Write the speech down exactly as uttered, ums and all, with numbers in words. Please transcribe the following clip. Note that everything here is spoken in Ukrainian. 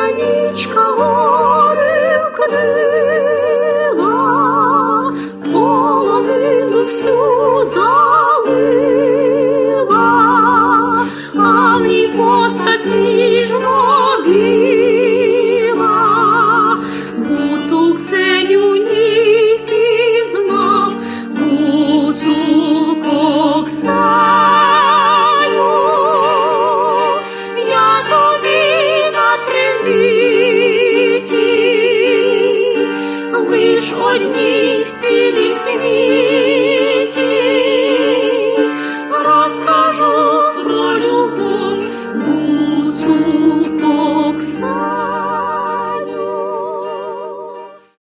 Синя нічка гори вкрила, полонину всю залила, а мій постать сніжно біла, гуцул Ксеню не пізнав, гуцулко Ксеню. Лиш одній в цілім світі